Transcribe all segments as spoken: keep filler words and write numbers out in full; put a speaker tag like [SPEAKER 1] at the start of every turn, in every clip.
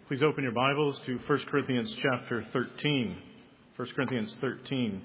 [SPEAKER 1] Please open your Bibles to First Corinthians chapter thirteen. First Corinthians thirteen.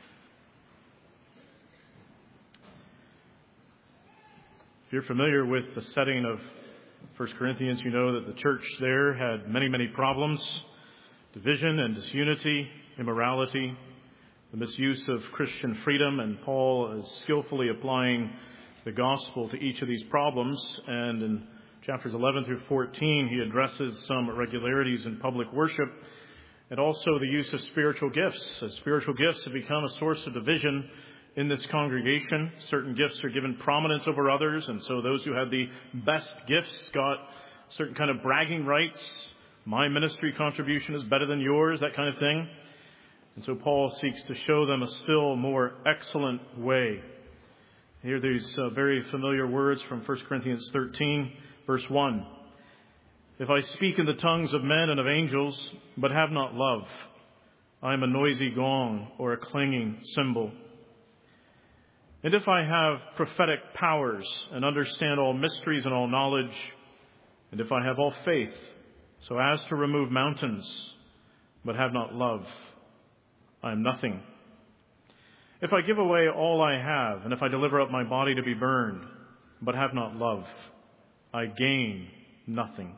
[SPEAKER 1] If you're familiar with the setting of First Corinthians, you know that the church there had many, many problems: division and disunity, immorality, the misuse of Christian freedom, and Paul is skillfully applying the gospel to each of these problems. And in chapters eleven through fourteen, he addresses some irregularities in public worship and also the use of spiritual gifts. As spiritual gifts have become a source of division in this congregation. Certain gifts are given prominence over others, and so those who had the best gifts got certain kind of bragging rights. My ministry contribution is better than yours, that kind of thing. And so Paul seeks to show them a still more excellent way. Here these uh, very familiar words from First Corinthians thirteen, verse one. If I speak in the tongues of men and of angels, but have not love, I am a noisy gong or a clanging cymbal. And if I have prophetic powers and understand all mysteries and all knowledge, and if I have all faith so as to remove mountains, but have not love, I am nothing. If I give away all I have, and if I deliver up my body to be burned, but have not love, I gain nothing.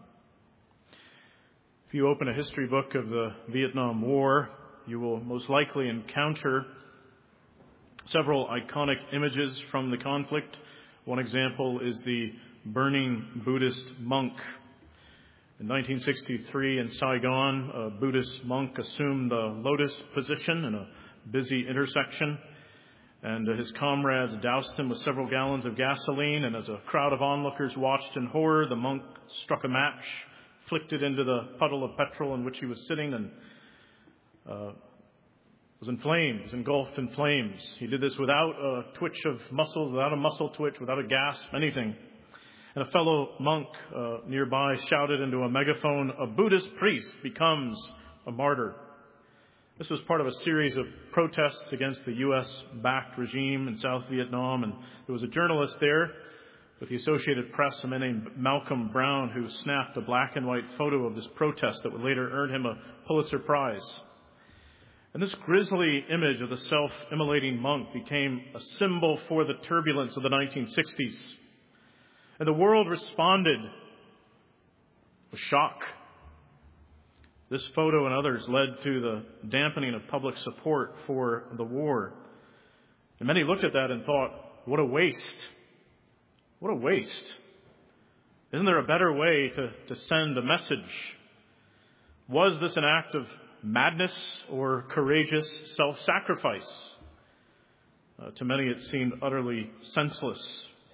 [SPEAKER 1] If you open a history book of the Vietnam War, you will most likely encounter several iconic images from the conflict. One example is the burning Buddhist monk. In nineteen sixty-three in Saigon, a Buddhist monk assumed the lotus position in a busy intersection, and his comrades doused him with several gallons of gasoline, and as a crowd of onlookers watched in horror, the monk struck a match, flicked it into the puddle of petrol in which he was sitting, and uh, was in flames, engulfed in flames. He did this without a twitch of muscles, without a muscle twitch, without a gasp, anything. And a fellow monk uh, nearby shouted into a megaphone, "A Buddhist priest becomes a martyr." This was part of a series of protests against the U S-backed regime in South Vietnam. And there was a journalist there with the Associated Press, a man named Malcolm Brown, who snapped a black and white photo of this protest that would later earn him a Pulitzer Prize. And this grisly image of the self-immolating monk became a symbol for the turbulence of the nineteen sixties. And the world responded with shock. This photo and others led to the dampening of public support for the war. And many looked at that and thought, what a waste. What a waste. Isn't there a better way to, to send a message? Was this an act of madness or courageous self-sacrifice? Uh, to many it seemed utterly senseless.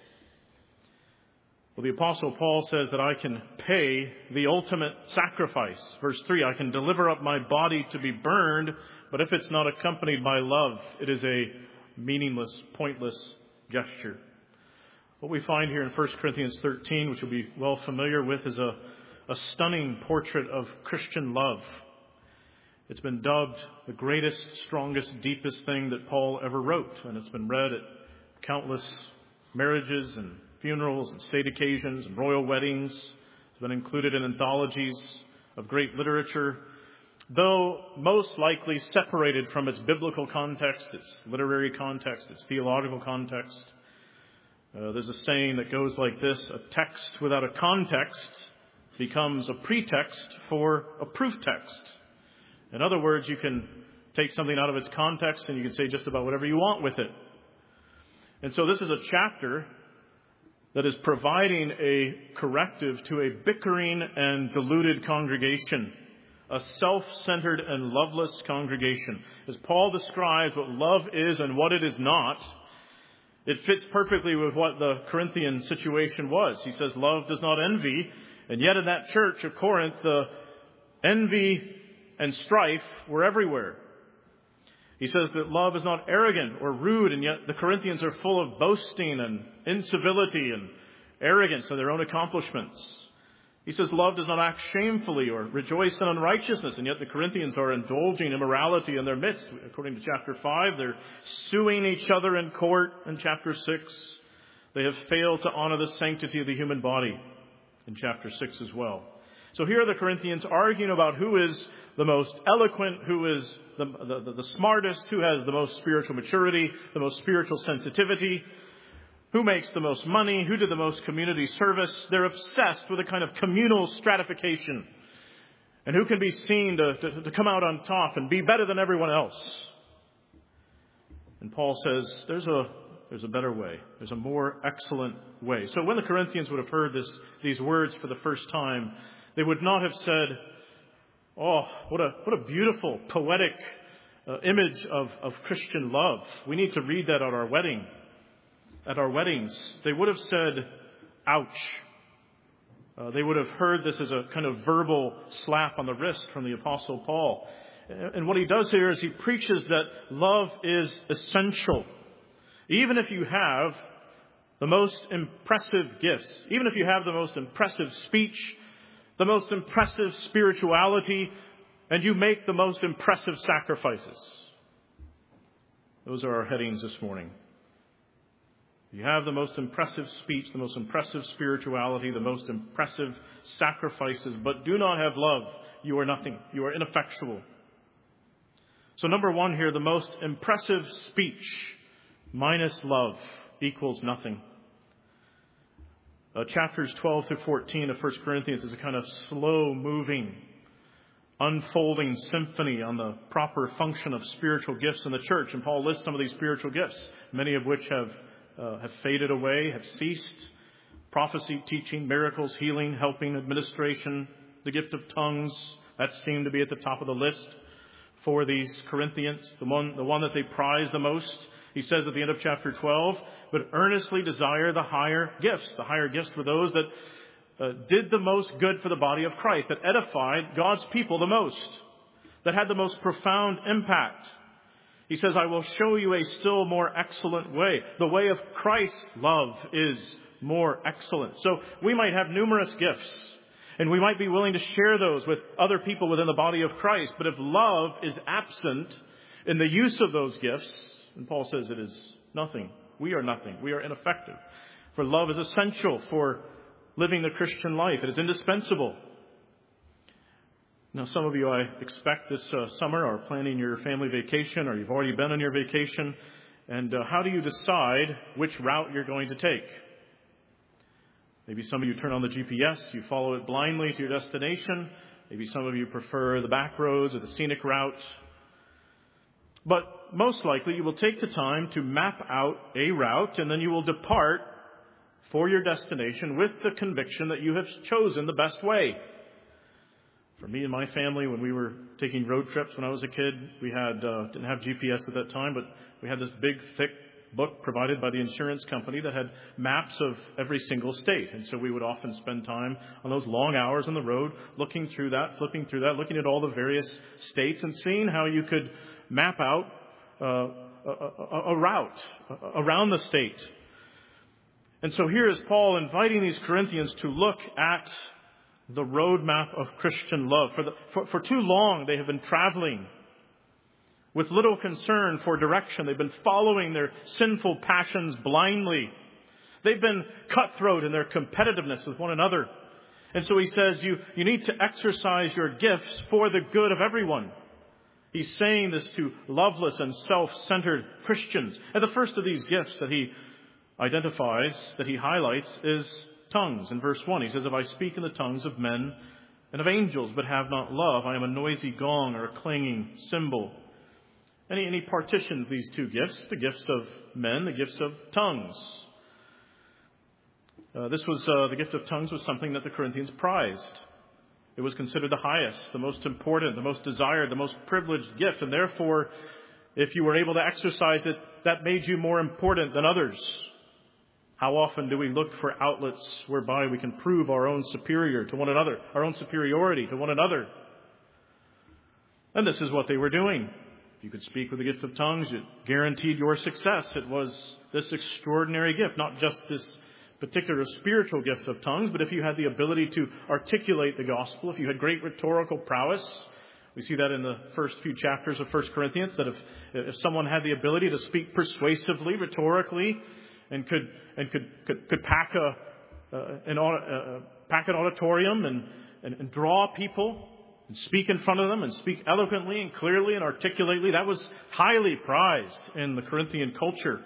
[SPEAKER 1] Well, the Apostle Paul says that I can pay the ultimate sacrifice. Verse three, I can deliver up my body to be burned, but if it's not accompanied by love, it is a meaningless, pointless gesture. What we find here in First Corinthians thirteen, which you'll be well familiar with, is a, a stunning portrait of Christian love. It's been dubbed the greatest, strongest, deepest thing that Paul ever wrote, and it's been read at countless marriages and funerals and state occasions and royal weddings. It's been included in anthologies of great literature, though most likely separated from its biblical context, its literary context, its theological context. Uh, there's a saying that goes like this: a text without a context becomes a pretext for a proof text. In other words, you can take something out of its context and you can say just about whatever you want with it. And so this is a chapter that is providing a corrective to a bickering and deluded congregation, a self-centered and loveless congregation. As Paul describes what love is and what it is not, it fits perfectly with what the Corinthian situation was. He says love does not envy, and yet in that church of Corinth, the envy and strife were everywhere. He says that love is not arrogant or rude, and yet the Corinthians are full of boasting and incivility and arrogance of their own accomplishments. He says love does not act shamefully or rejoice in unrighteousness, and yet the Corinthians are indulging immorality in their midst. According to chapter five, they're suing each other in court. In chapter six, they have failed to honor the sanctity of the human body. In chapter six as well. So here are the Corinthians arguing about who is the most eloquent, who is the, the, the smartest, who has the most spiritual maturity, the most spiritual sensitivity, who makes the most money, who did the most community service. They're obsessed with a kind of communal stratification. And who can be seen to, to, to come out on top and be better than everyone else. And Paul says, there's a there's a better way. There's a more excellent way. So when the Corinthians would have heard this, these words for the first time, they would not have said, oh, what a what a beautiful, poetic uh, image of, of Christian love. We need to read that at our wedding. At our weddings. They would have said, ouch. Uh, they would have heard this as a kind of verbal slap on the wrist from the Apostle Paul. And what he does here is he preaches that love is essential. Even if you have the most impressive gifts, even if you have the most impressive speech, the most impressive spirituality, and you make the most impressive sacrifices. Those are our headings this morning. You have the most impressive speech, the most impressive spirituality, the most impressive sacrifices, but do not have love. You are nothing. You are ineffectual. So number one here, the most impressive speech minus love equals nothing. Uh, chapters twelve through fourteen of First Corinthians is a kind of slow-moving, unfolding symphony on the proper function of spiritual gifts in the church. And Paul lists some of these spiritual gifts, many of which have uh, have faded away, have ceased. Prophecy, teaching, miracles, healing, helping, administration, the gift of tongues. That seemed to be at the top of the list for these Corinthians, the one, the one that they prize the most. He says at the end of chapter twelve, but earnestly desire the higher gifts. The higher gifts were those that uh, did the most good for the body of Christ, that edified God's people the most, that had the most profound impact. He says, I will show you a still more excellent way. The way of Christ's love is more excellent. So we might have numerous gifts, and we might be willing to share those with other people within the body of Christ. But if love is absent in the use of those gifts, and Paul says it is nothing. We are nothing. We are ineffective. For love is essential for living the Christian life. It is indispensable. Now, some of you, I expect, this uh, summer are planning your family vacation, or you've already been on your vacation. And uh, how do you decide which route you're going to take? Maybe some of you turn on the G P S, you follow it blindly to your destination. Maybe some of you prefer the back roads or the scenic route. But most likely you will take the time to map out a route, and then you will depart for your destination with the conviction that you have chosen the best way. For me and my family, when we were taking road trips when I was a kid, we had uh, didn't have G P S at that time, but we had this big, thick book provided by the insurance company that had maps of every single state. And so we would often spend time on those long hours on the road looking through that, flipping through that, looking at all the various states and seeing how you could map out uh, a, a, a route around the state. And so here is Paul inviting these Corinthians to look at the roadmap of Christian love. For, the, for, for too long they have been traveling with little concern for direction. They've been following their sinful passions blindly. They've been cutthroat in their competitiveness with one another. And so he says, you, you need to exercise your gifts for the good of everyone. He's saying this to loveless and self-centered Christians. And the first of these gifts that he identifies, that he highlights, is tongues. In verse one, he says, if I speak in the tongues of men and of angels, but have not love, I am a noisy gong or a clanging cymbal. And he, and he partitions these two gifts, the gifts of men, the gifts of tongues. Uh, this was, uh, the gift of tongues was something that the Corinthians prized. It was considered the highest, the most important, the most desired, the most privileged gift. And therefore, if you were able to exercise it, that made you more important than others. How often do we look for outlets whereby we can prove our own superior to one another, our own superiority to one another? And this is what they were doing. If you could speak with the gift of tongues, it guaranteed your success. It was this extraordinary gift, not just this particular spiritual gift of tongues, but if you had the ability to articulate the gospel, if you had great rhetorical prowess. We see that in the first few chapters of First Corinthians, that if, if someone had the ability to speak persuasively, rhetorically, and could and could could, could pack a uh, an, uh, pack an auditorium and, and, and draw people and speak in front of them and speak eloquently and clearly and articulately. That was highly prized in the Corinthian culture.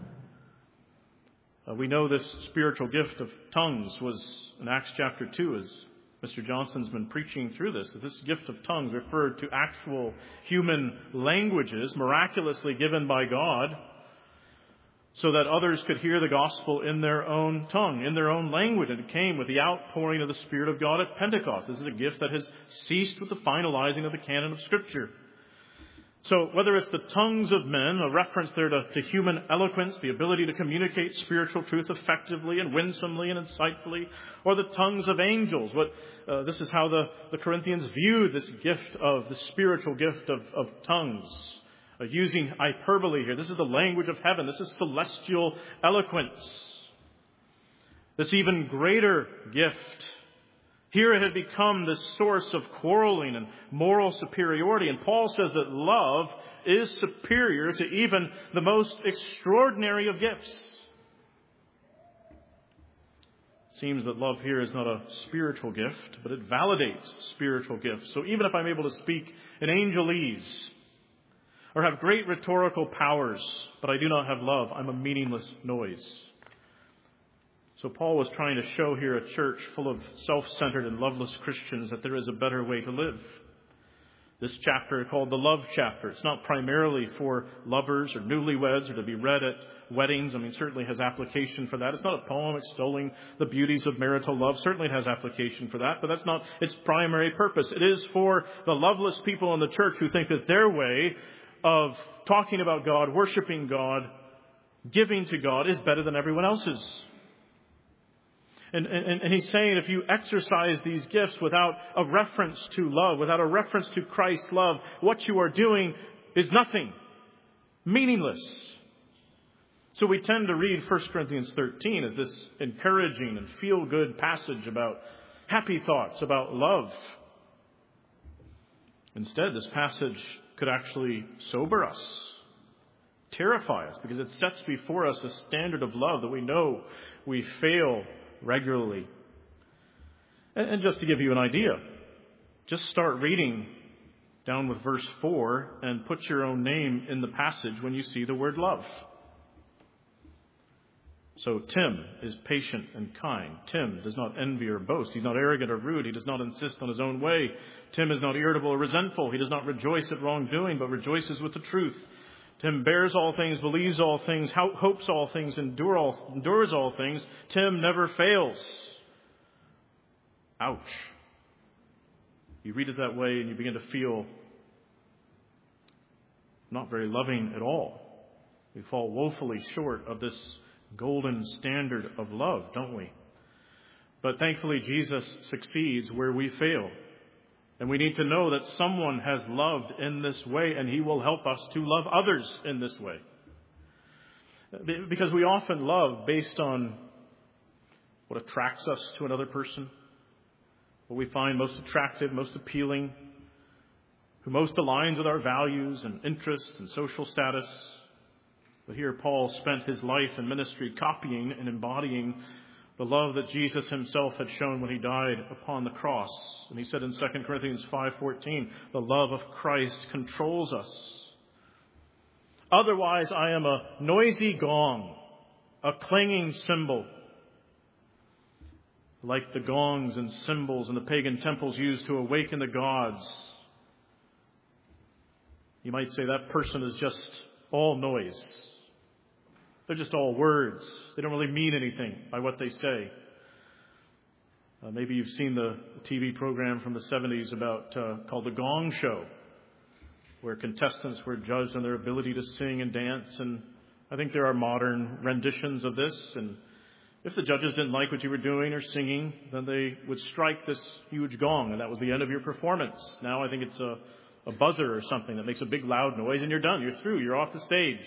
[SPEAKER 1] Uh, we know this spiritual gift of tongues was in Acts chapter two, as Mister Johnson's been preaching through this. That this gift of tongues referred to actual human languages miraculously given by God, so that others could hear the gospel in their own tongue, in their own language. And it came with the outpouring of the Spirit of God at Pentecost. This is a gift that has ceased with the finalizing of the canon of Scripture. So whether it's the tongues of men, a reference there to, to human eloquence, the ability to communicate spiritual truth effectively and winsomely and insightfully, or the tongues of angels, what uh, this is how the, the Corinthians viewed this gift of, the spiritual gift of, of tongues. Uh, using hyperbole here. This is the language of heaven. This is celestial eloquence. This even greater gift. Here it had become the source of quarreling and moral superiority. And Paul says that love is superior to even the most extraordinary of gifts. It seems that love here is not a spiritual gift, but it validates spiritual gifts. So even if I'm able to speak in angelese, or have great rhetorical powers, but I do not have love, I'm a meaningless noise. So Paul was trying to show here a church full of self-centered and loveless Christians that there is a better way to live. This chapter is called the love chapter. It's not primarily for lovers or newlyweds or to be read at weddings. I mean, certainly has application for that. It's not a poem extolling the beauties of marital love. Certainly it has application for that, but that's not its primary purpose. It is for the loveless people in the church who think that their way of talking about God, worshiping God, giving to God is better than everyone else's. And, and, and he's saying if you exercise these gifts without a reference to love, without a reference to Christ's love, what you are doing is nothing, meaningless. So we tend to read First Corinthians thirteen as this encouraging and feel-good passage about happy thoughts, about love. Instead, this passage could actually sober us, terrify us, because it sets before us a standard of love that we know we fail regularly. And, and just to give you an idea, just start reading down with verse four and put your own name in the passage when you see the word love. So Tim is patient and kind. Tim does not envy or boast. He's not arrogant or rude. He does not insist on his own way. Tim is not irritable or resentful. He does not rejoice at wrongdoing, but rejoices with the truth. Tim bears all things, believes all things, hopes all things, endure all, endures all things. Tim never fails. Ouch. You read it that way and you begin to feel not very loving at all. We fall woefully short of this golden standard of love, don't we? But thankfully, Jesus succeeds where we fail. And we need to know that someone has loved in this way, and he will help us to love others in this way. Because we often love based on what attracts us to another person, what we find most attractive, most appealing, who most aligns with our values and interests and social status. But here Paul spent his life and ministry copying and embodying the love that Jesus himself had shown when he died upon the cross. And he said in Second Corinthians five fourteen, the love of Christ controls us. Otherwise, I am a noisy gong, a clanging cymbal, like the gongs and cymbals in the pagan temples used to awaken the gods. You might say that person is just all noise. They're just all words. They don't really mean anything by what they say. Uh, maybe you've seen the T V program from the seventies about uh, called The Gong Show, where contestants were judged on their ability to sing and dance. And I think there are modern renditions of this. And if the judges didn't like what you were doing or singing, then they would strike this huge gong, and that was the end of your performance. Now I think it's a, a buzzer or something that makes a big loud noise, and you're done. You're through. You're off the stage.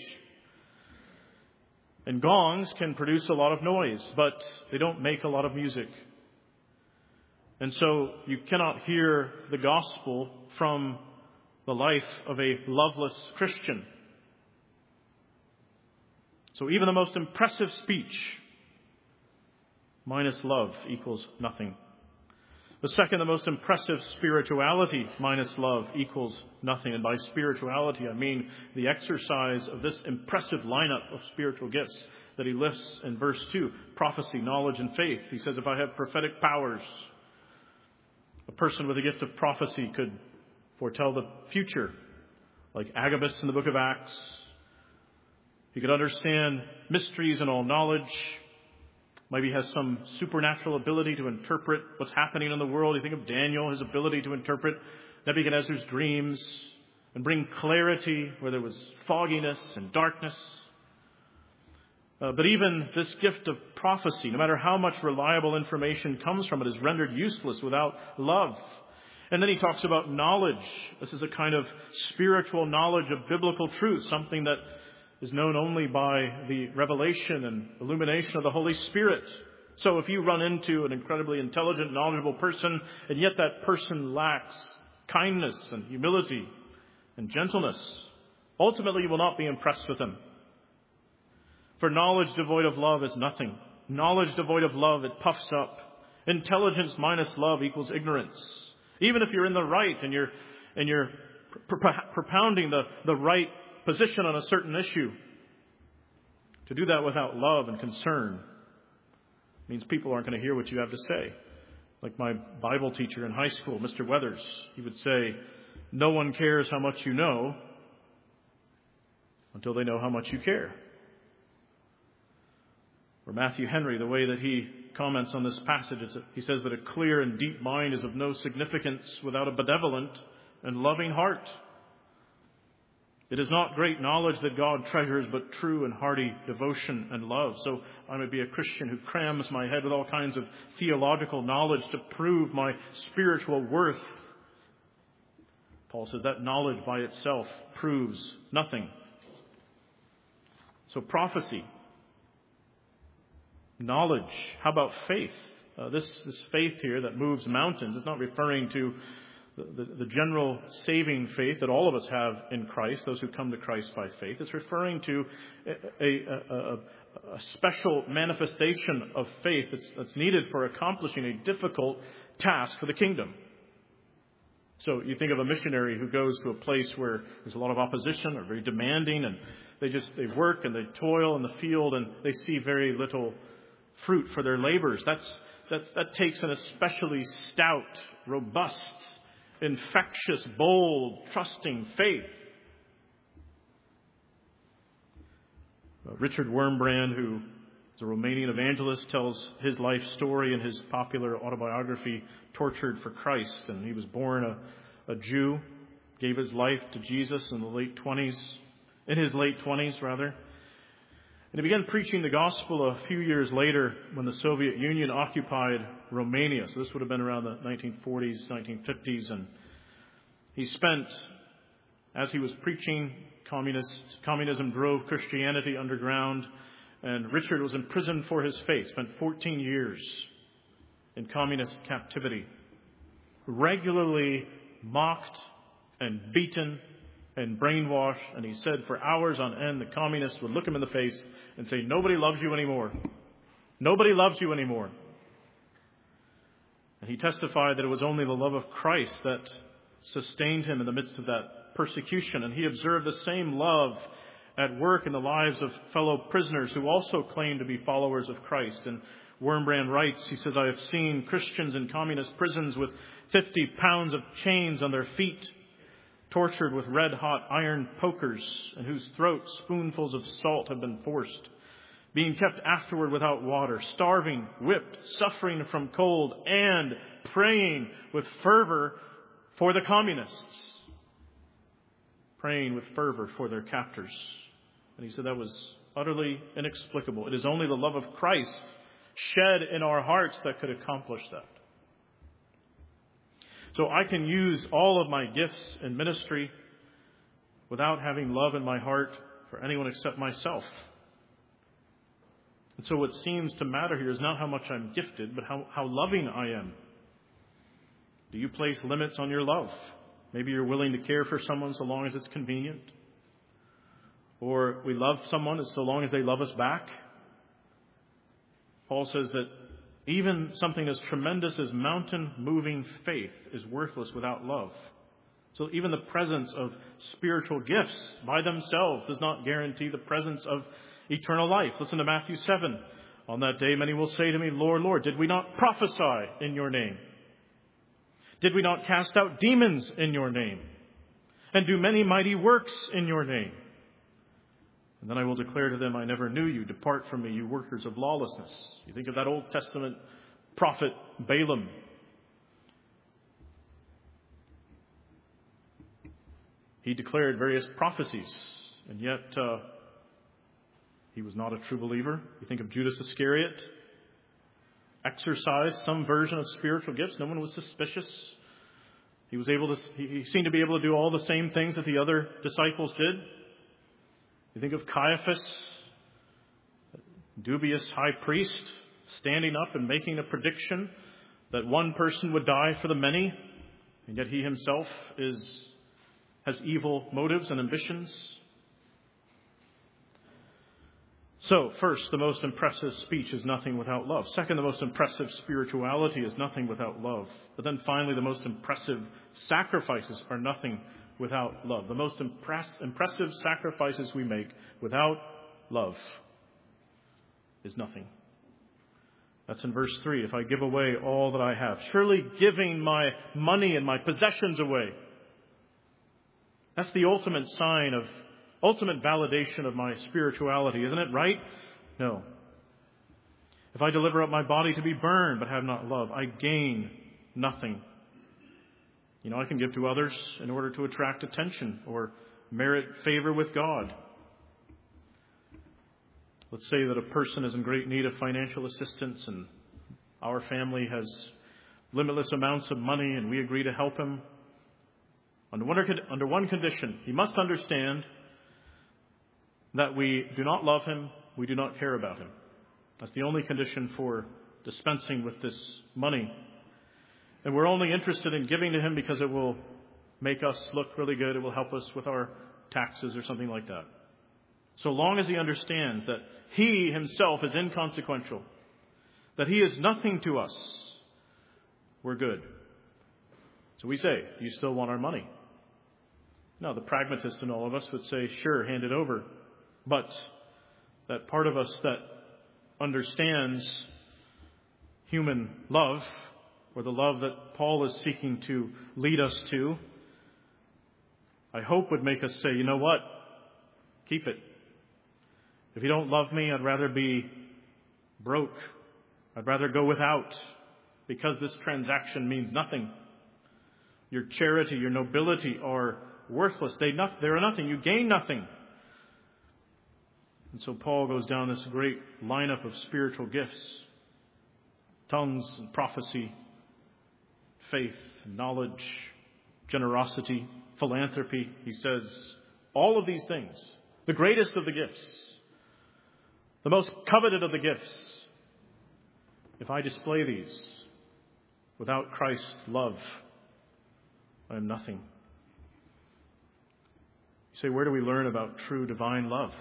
[SPEAKER 1] And gongs can produce a lot of noise, but they don't make a lot of music. And so you cannot hear the gospel from the life of a loveless Christian. So even the most impressive speech minus love equals nothing. The second, the most impressive, spirituality minus love equals nothing. And by spirituality, I mean the exercise of this impressive lineup of spiritual gifts that he lists in verse two. Prophecy, knowledge, and faith. He says, if I have prophetic powers, a person with a gift of prophecy could foretell the future, like Agabus in the book of Acts. He could understand mysteries and all knowledge. Maybe has some supernatural ability to interpret what's happening in the world. You think of Daniel, his ability to interpret Nebuchadnezzar's dreams and bring clarity where there was fogginess and darkness. Uh, but even this gift of prophecy, no matter how much reliable information comes from it, is rendered useless without love. And then he talks about knowledge. This is a kind of spiritual knowledge of biblical truth, something that is known only by the revelation and illumination of the Holy Spirit. So if you run into an incredibly intelligent, knowledgeable person, and yet that person lacks kindness and humility and gentleness, ultimately you will not be impressed with them. For knowledge devoid of love is nothing. Knowledge devoid of love, it puffs up. Intelligence minus love equals ignorance. Even if you're in the right and you're, and you're propounding the, the right position on a certain issue, to do that without love and concern means people aren't going to hear what you have to say. Like my Bible teacher in high school, Mister Weathers, he would say, no one cares how much you know until they know how much you care. Or Matthew Henry, the way that he comments on this passage, he says that a clear and deep mind is of no significance without a benevolent and loving heart. It is not great knowledge that God treasures, but true and hearty devotion and love. So I may be a Christian who crams my head with all kinds of theological knowledge to prove my spiritual worth. Paul says that knowledge by itself proves nothing. So prophecy, knowledge. How about faith? Uh, this, this faith here that moves mountains is not referring to The, the, the general saving faith that all of us have in Christ, those who come to Christ by faith. It's referring to a, a, a, a special manifestation of faith that's, that's needed for accomplishing a difficult task for the kingdom. So you think of a missionary who goes to a place where there's a lot of opposition or very demanding, and they just they work and they toil in the field and they see very little fruit for their labors. That's, that's that takes an especially stout, robust, infectious, bold, trusting faith. Uh, Richard Wurmbrand, who is a Romanian evangelist, tells his life story in his popular autobiography, Tortured for Christ. And he was born a, a Jew, gave his life to Jesus in the late twenties, in his late twenties, rather. And he began preaching the gospel a few years later when the Soviet Union occupied Romania. So this would have been around the nineteen forties, nineteen fifties. And he spent, as he was preaching, communist, communism drove Christianity underground. And Richard was imprisoned for his faith, spent fourteen years in communist captivity, regularly mocked and beaten and brainwashed. And he said for hours on end, the communists would look him in the face and say, nobody loves you anymore. Nobody loves you anymore. And he testified that it was only the love of Christ that sustained him in the midst of that persecution. And he observed the same love at work in the lives of fellow prisoners who also claimed to be followers of Christ. And Wurmbrand writes, he says, I have seen Christians in communist prisons with fifty pounds of chains on their feet, tortured with red-hot iron pokers, and whose throats spoonfuls of salt have been forced, being kept afterward without water, starving, whipped, suffering from cold, and praying with fervor for the communists, praying with fervor for their captors. And he said that was utterly inexplicable. It is only the love of Christ shed in our hearts that could accomplish that. So I can use all of my gifts in ministry without having love in my heart for anyone except myself. And so what seems to matter here is not how much I'm gifted, but how, how loving I am. Do you place limits on your love? Maybe you're willing to care for someone so long as it's convenient. Or we love someone so long as they love us back. Paul says that Even something as tremendous as mountain-moving faith is worthless without love. So even the presence of spiritual gifts by themselves does not guarantee the presence of eternal life. Listen to Matthew seven. On that day many will say to me, Lord, Lord, did we not prophesy in your name? Did we not cast out demons in your name? And do many mighty works in your name? And then I will declare to them, I never knew you. Depart from me, you workers of lawlessness. You think of that Old Testament prophet Balaam. He declared various prophecies, and yet uh, he was not a true believer. You think of Judas Iscariot, exercised some version of spiritual gifts. No one was suspicious. He was able to. He seemed to be able to do all the same things that the other disciples did. You think of Caiaphas, dubious high priest, standing up and making a prediction that one person would die for the many, and yet he himself is has evil motives and ambitions. So, first, the most impressive speech is nothing without love. Second, the most impressive spirituality is nothing without love. But then finally, the most impressive sacrifices are nothing without love. The most impress, impressive sacrifices we make without love is nothing. That's in verse three. If I give away all that I have, surely giving my money and my possessions away, that's the ultimate sign of, ultimate validation of my spirituality, isn't it? Right? No. If I deliver up my body to be burned but have not love, I gain nothing. You know, I can give to others in order to attract attention or merit favor with God. Let's say that a person is in great need of financial assistance and our family has limitless amounts of money and we agree to help him. Under one, under one condition, he must understand that we do not love him, we do not care about him. That's the only condition for dispensing with this money. And we're only interested in giving to him because it will make us look really good, it will help us with our taxes or something like that. So long as he understands that he himself is inconsequential, that he is nothing to us, we're good. So we say, do you still want our money? No, the pragmatist in all of us would say, sure, hand it over. But that part of us that understands human love, or the love that Paul is seeking to lead us to, I hope would make us say, you know what? Keep it. If you don't love me, I'd rather be broke. I'd rather go without, because this transaction means nothing. Your charity, your nobility are worthless. They, not, they are nothing. You gain nothing. And so Paul goes down this great lineup of spiritual gifts. Tongues and prophecy, faith, knowledge, generosity, philanthropy. He says, all of these things, the greatest of the gifts, the most coveted of the gifts, if I display these without Christ's love, I am nothing. You say, where do we learn about true divine love?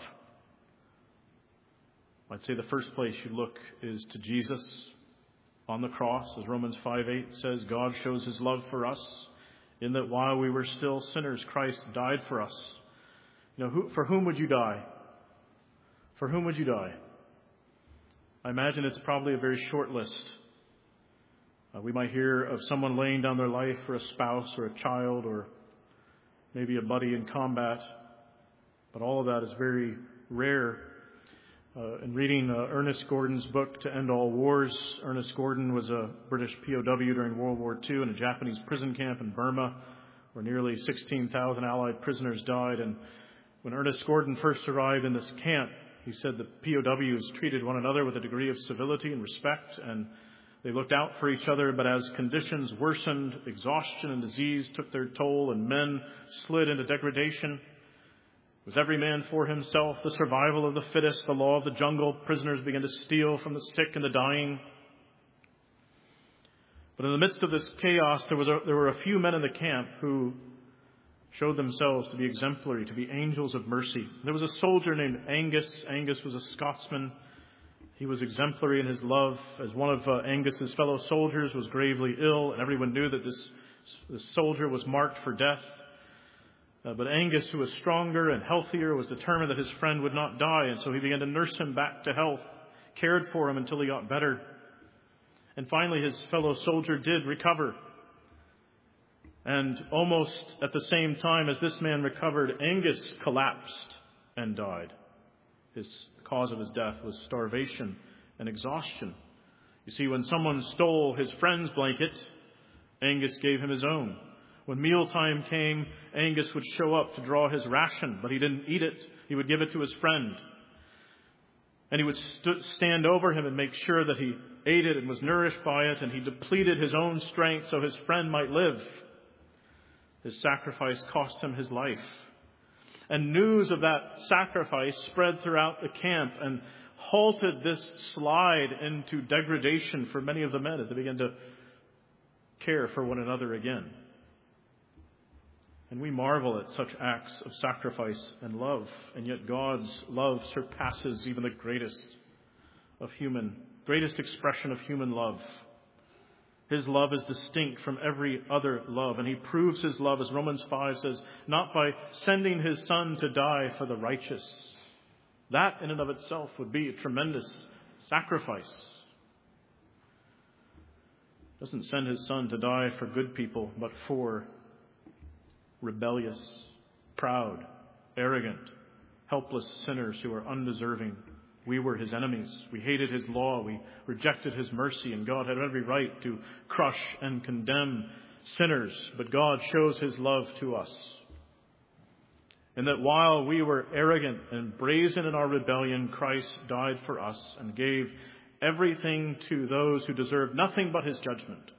[SPEAKER 1] I'd say the first place you look is to Jesus on the cross. As Romans five eight says, God shows his love for us in that while we were still sinners, Christ died for us. You know, who, for whom would you die? For whom would you die? I imagine it's probably a very short list. Uh, we might hear of someone laying down their life for a spouse or a child or maybe a buddy in combat. But all of that is very rare. Uh, in reading uh, Ernest Gordon's book, To End All Wars, Ernest Gordon was a British P O W during World War Two in a Japanese prison camp in Burma, where nearly sixteen thousand Allied prisoners died. And when Ernest Gordon first arrived in this camp, he said the P O Ws treated one another with a degree of civility and respect, and they looked out for each other. But as conditions worsened, exhaustion and disease took their toll, and men slid into degradation, it was every man for himself, the survival of the fittest, the law of the jungle. Prisoners began to steal from the sick and the dying. But in the midst of this chaos, there was a, there were a few men in the camp who showed themselves to be exemplary, to be angels of mercy. There was a soldier named Angus. Angus was a Scotsman. He was exemplary in his love, as one of uh, Angus's fellow soldiers was gravely ill, and everyone knew that this, this soldier was marked for death. Uh, but Angus, who was stronger and healthier, was determined that his friend would not die, and so he began to nurse him back to health, cared for him until he got better. And finally, his fellow soldier did recover. And almost at the same time as this man recovered, Angus collapsed and died. His cause of his death was starvation and exhaustion. You see, when someone stole his friend's blanket, Angus gave him his own. When mealtime came, Angus would show up to draw his ration, but he didn't eat it. He would give it to his friend. And he would st- stand over him and make sure that he ate it and was nourished by it, and he depleted his own strength so his friend might live. His sacrifice cost him his life. And news of that sacrifice spread throughout the camp and halted this slide into degradation for many of the men as they began to care for one another again. And we marvel at such acts of sacrifice and love, and yet God's love surpasses even the greatest of human, greatest expression of human love. His love is distinct from every other love, and he proves his love, as Romans five says, not by sending his Son to die for the righteous. That in and of itself would be a tremendous sacrifice. He doesn't send his Son to die for good people, but for rebellious, proud, arrogant, helpless sinners who are undeserving. We were his enemies. We hated his law. We rejected his mercy, and God had every right to crush and condemn sinners. But God shows his love to us. And that while we were arrogant and brazen in our rebellion, Christ died for us and gave everything to those who deserved nothing but his judgment.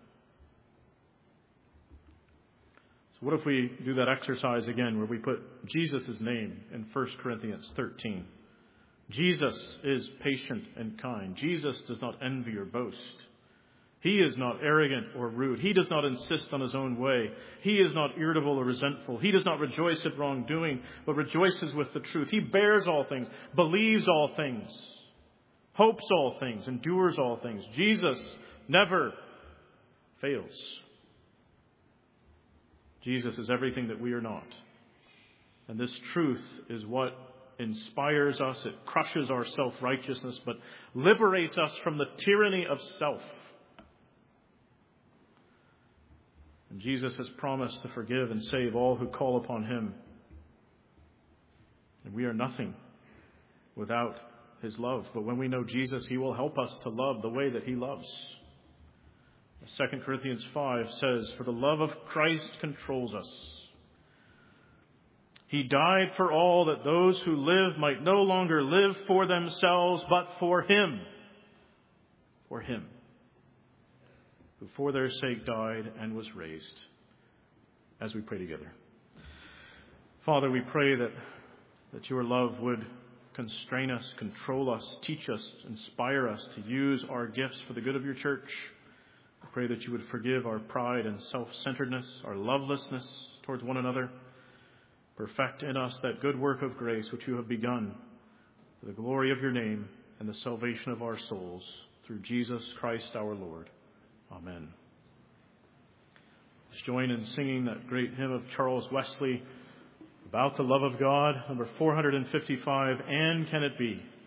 [SPEAKER 1] What if we do that exercise again where we put Jesus' name in First Corinthians thirteen? Jesus is patient and kind. Jesus does not envy or boast. He is not arrogant or rude. He does not insist on his own way. He is not irritable or resentful. He does not rejoice at wrongdoing, but rejoices with the truth. He bears all things, believes all things, hopes all things, endures all things. Jesus never fails. Jesus is everything that we are not. And this truth is what inspires us. It crushes our self-righteousness, but liberates us from the tyranny of self. And Jesus has promised to forgive and save all who call upon him. And we are nothing without his love. But when we know Jesus, he will help us to love the way that he loves. Second Corinthians five says, "For the love of Christ controls us. He died for all, that those who live might no longer live for themselves, but for him." For him, who for their sake died and was raised. As we pray together. Father, we pray that, that your love would constrain us, control us, teach us, inspire us to use our gifts for the good of your church. I pray that you would forgive our pride and self-centeredness, our lovelessness towards one another. Perfect in us that good work of grace which you have begun for the glory of your name and the salvation of our souls, through Jesus Christ our Lord. Amen. Let's join in singing that great hymn of Charles Wesley, About the Love of God, number four hundred fifty-five, And Can It Be?